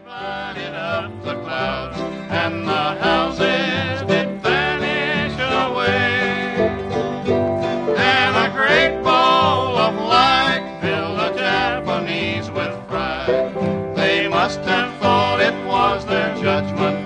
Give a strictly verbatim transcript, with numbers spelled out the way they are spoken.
Divided up the clouds, and the houses did vanish away. And a great ball of light filled the Japanese with pride. They must have thought it was their judgment